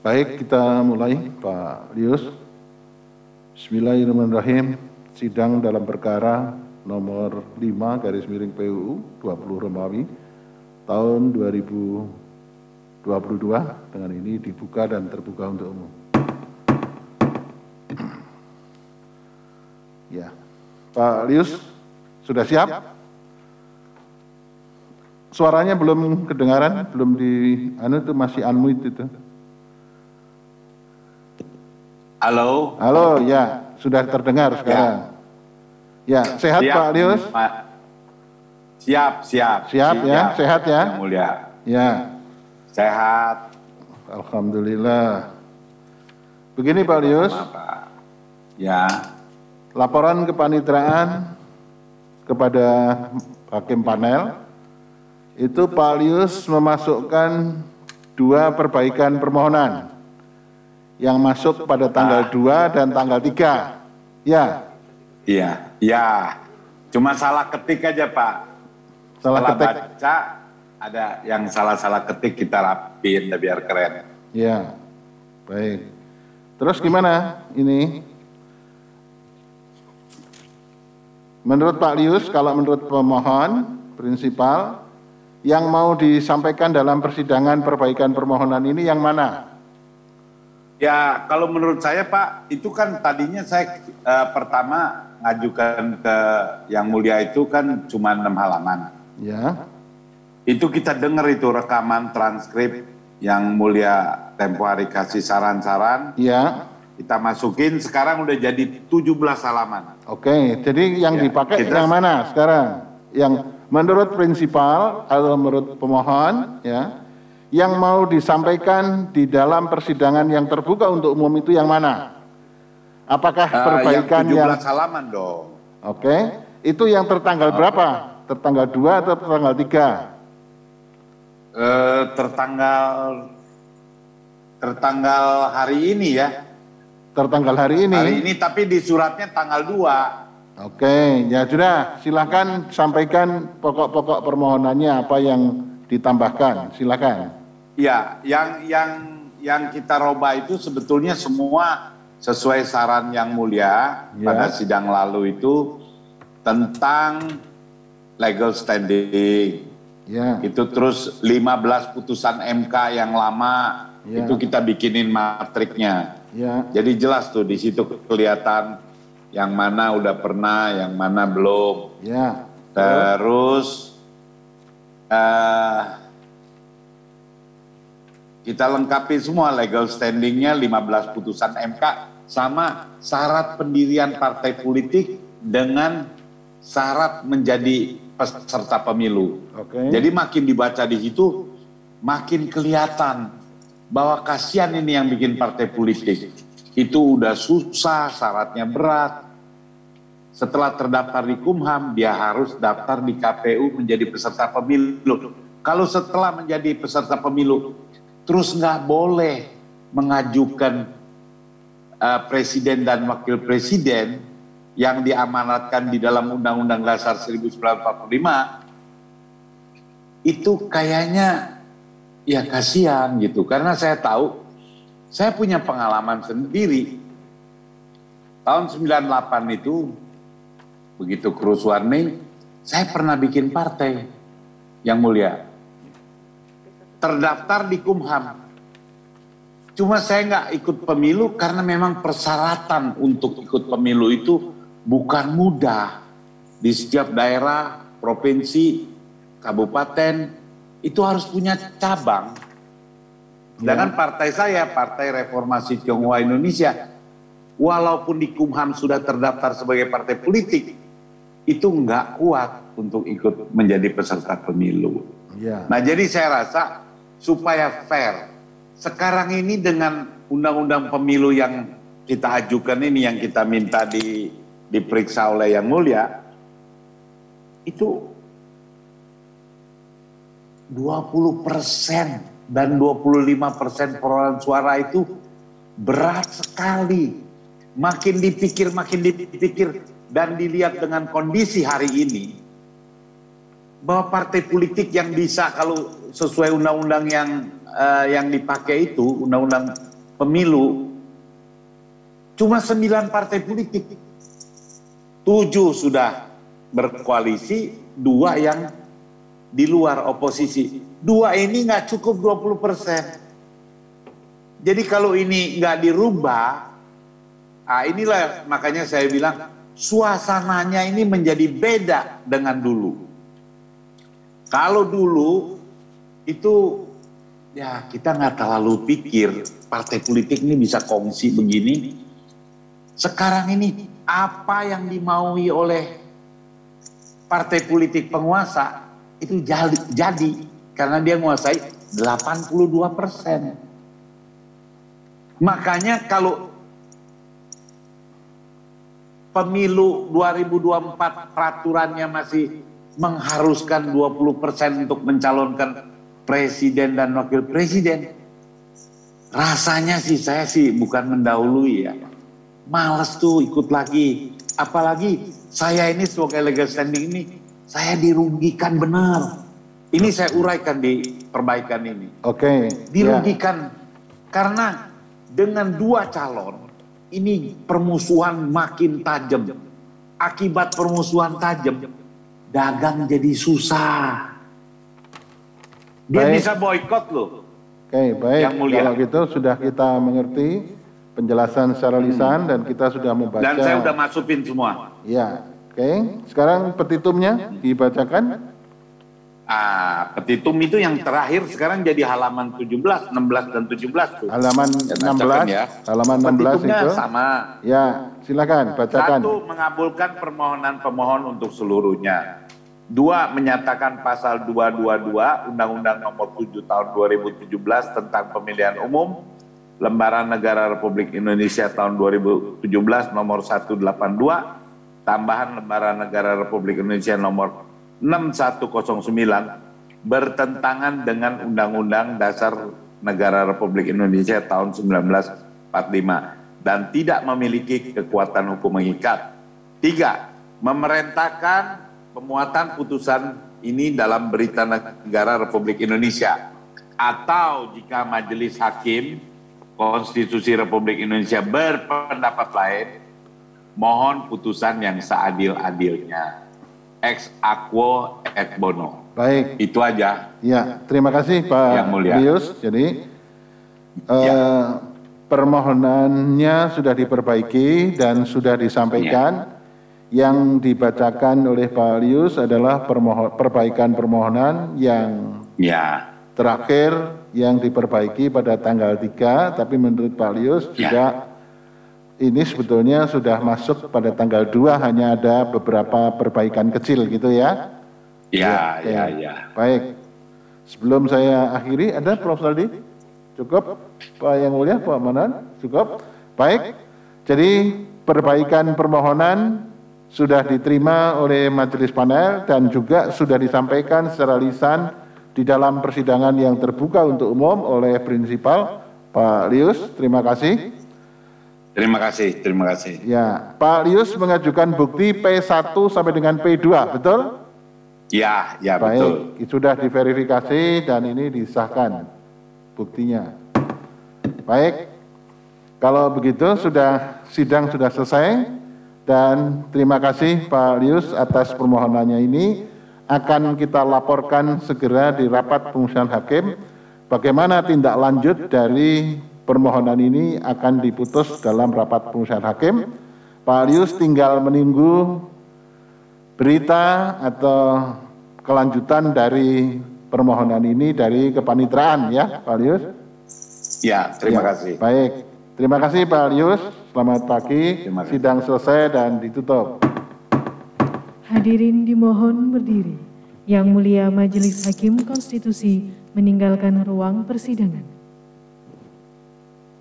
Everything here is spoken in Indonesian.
Baik, kita mulai, Pak Lius. Bismillahirrahmanirrahim. Sidang dalam perkara nomor 5 garis miring PUU 20 Romawi tahun 2022 dengan ini dibuka dan terbuka untuk umum. Ya, Pak Lius sudah siap? Suaranya belum kedengaran, belum itu masih unmute itu. Halo. Halo, ya, sudah terdengar sekarang. Ya, sehat siap, Pak Lius? Siap ya, sehat ya? Yang mulia. Ya. Sehat. Alhamdulillah. Begini Pak Lius. Ya. Laporan kepanitraan kepada hakim panel, itu Pak Lius memasukkan 2 perbaikan permohonan yang masuk pada tanggal 2 dan tanggal 3. Ya. Iya. Cuma salah ketik aja, Pak. Salah ketik. Baca ada yang salah ketik, kita rapiin biar keren. Ya. Baik. Terus gimana ini? Menurut Pak Lius, kalau menurut pemohon prinsipal yang mau disampaikan dalam persidangan perbaikan permohonan ini yang mana? Ya, kalau menurut saya Pak, itu kan tadinya saya pertama ngajukan ke Yang Mulia itu kan cuma 6 halaman. Ya. Itu kita dengar itu rekaman transkrip Yang Mulia tempo hari kasih saran-saran. Ya. Kita masukin, sekarang udah jadi 17 halaman. Oke, jadi yang dipakai yang mana sekarang? Yang menurut prinsipal atau menurut pemohon, ya? Yang mau disampaikan di dalam persidangan yang terbuka untuk umum itu yang mana? Apakah perbaikan yang 17 halaman dong. Oke, itu yang tertanggal berapa? Tertanggal 2 atau tertanggal 3? Tertanggal hari ini ya. Tertanggal hari ini? Hari ini, tapi di suratnya tanggal 2. Oke, ya sudah, silakan sampaikan pokok-pokok permohonannya apa yang ditambahkan, silakan. Ya, yang kita robah itu sebetulnya semua sesuai saran Yang Mulia pada sidang lalu itu tentang legal standing. Ya. Itu terus 15 putusan MK yang lama itu kita bikinin matriknya. Ya. Jadi jelas tuh di situ kelihatan yang mana udah pernah, yang mana belum. Ya. Terus kita lengkapi semua legal standingnya, 15 putusan MK sama syarat pendirian partai politik dengan syarat menjadi peserta pemilu. Jadi makin dibaca di situ makin kelihatan bahwa kasihan ini yang bikin partai politik. Itu udah susah, syaratnya berat. Setelah terdaftar di Kumham, dia harus daftar di KPU menjadi peserta pemilu. Kalau setelah menjadi peserta pemilu, terus nggak boleh mengajukan presiden dan wakil presiden yang diamanatkan di dalam Undang-Undang Dasar 1945, itu kayaknya ya kasihan gitu. Karena saya tahu, saya punya pengalaman sendiri. Tahun 98 itu, begitu kerusuhan Mei, saya pernah bikin partai Yang Mulia. Terdaftar di Kumham. Cuma saya nggak ikut pemilu karena memang persyaratan untuk ikut pemilu itu bukan mudah. Di setiap daerah, provinsi, kabupaten, itu harus punya cabang. Sedangkan partai saya, Partai Reformasi Tionghoa Indonesia, walaupun di Kumham sudah terdaftar sebagai partai politik, itu nggak kuat untuk ikut menjadi peserta pemilu. Nah, jadi saya rasa supaya fair, sekarang ini dengan undang-undang pemilu yang kita ajukan ini, yang kita minta diperiksa oleh Yang Mulia, itu 20% dan 25% perolehan suara itu berat sekali. Makin dipikir, dan dilihat dengan kondisi hari ini, bahwa partai politik yang bisa kalau sesuai undang-undang yang dipakai itu, undang-undang pemilu cuma 9 partai politik. 7 sudah berkoalisi, 2 yang di luar oposisi. 2 ini nggak cukup 20%. Jadi kalau ini nggak dirubah, inilah makanya saya bilang suasananya ini menjadi beda dengan dulu. Kalau dulu itu ya kita nggak terlalu pikir partai politik ini bisa kongsi begini. Sekarang ini apa yang dimaui oleh partai politik penguasa itu jadi karena dia menguasai 82%. Makanya kalau pemilu 2024 peraturannya masih mengharuskan 20% untuk mencalonkan presiden dan wakil presiden, rasanya sih saya sih bukan mendahului ya. Males tuh ikut lagi. Apalagi saya ini sebagai legal standing ini, saya dirugikan benar. Ini saya uraikan di perbaikan ini. Oke. Dirugikan karena dengan 2 calon, ini permusuhan makin tajam. Akibat permusuhan tajam, dagang jadi susah. Dia bisa boikot loh. Oke, baik. Yang mulia. Kalau gitu sudah kita mengerti penjelasan secara lisan dan kita sudah membaca. Dan saya sudah masukin semua. Ya, oke. Sekarang petitumnya dibacakan. Petitum itu yang terakhir sekarang jadi halaman 17, 16 dan 17 tuh. Halaman 16 ya. Halaman 16 petitumnya itu. Sama. Ya, silakan bacakan. 1. Mengabulkan permohonan pemohon untuk seluruhnya. 2. Menyatakan pasal 222 Undang-Undang Nomor 7 Tahun 2017 tentang Pemilihan Umum Lembaran Negara Republik Indonesia tahun 2017 nomor 182 tambahan Lembaran Negara Republik Indonesia nomor 6109 bertentangan dengan Undang-Undang Dasar Negara Republik Indonesia tahun 1945 dan tidak memiliki kekuatan hukum mengikat. 3. Memerintahkan pemuatan putusan ini dalam Berita Negara Republik Indonesia, atau jika Majelis Hakim Konstitusi Republik Indonesia berpendapat lain, mohon putusan yang seadil-adilnya. Ex aequo et bono. Baik. Itu aja. Ya, terima kasih Pak Lius. Jadi permohonannya sudah diperbaiki dan sudah disampaikan. Yang dibacakan oleh Pak Lius adalah perbaikan permohonan yang terakhir yang diperbaiki pada tanggal 3, tapi menurut Pak Lius juga ini sebetulnya sudah masuk pada tanggal 2, hanya ada beberapa perbaikan kecil gitu ya. Ya. Baik. Sebelum saya akhiri, ada Prof. Saldi? Cukup? Pak Yang Mulia, Pak Manan? Cukup? Baik. Jadi perbaikan permohonan sudah diterima oleh majelis panel dan juga sudah disampaikan secara lisan di dalam persidangan yang terbuka untuk umum oleh prinsipal Pak Lius. Terima kasih. Terima kasih. Ya, Pak Lius mengajukan bukti P1 sampai dengan P2, betul? Ya, baik, betul. Sudah diverifikasi dan ini disahkan buktinya. Baik, kalau begitu sidang sudah selesai. Dan terima kasih Pak Lius atas permohonannya ini. Akan kita laporkan segera di rapat pemusyawaratan hakim bagaimana tindak lanjut dari permohonan ini akan diputus dalam rapat pemusyawaratan hakim. Pak Lius tinggal menunggu berita atau kelanjutan dari permohonan ini dari kepanitraan ya Pak Lius. Ya, terima kasih. Baik, terima kasih Pak Lius. Selamat pagi, sidang selesai dan ditutup. Hadirin dimohon berdiri. Yang Mulia Majelis Hakim Konstitusi meninggalkan ruang persidangan.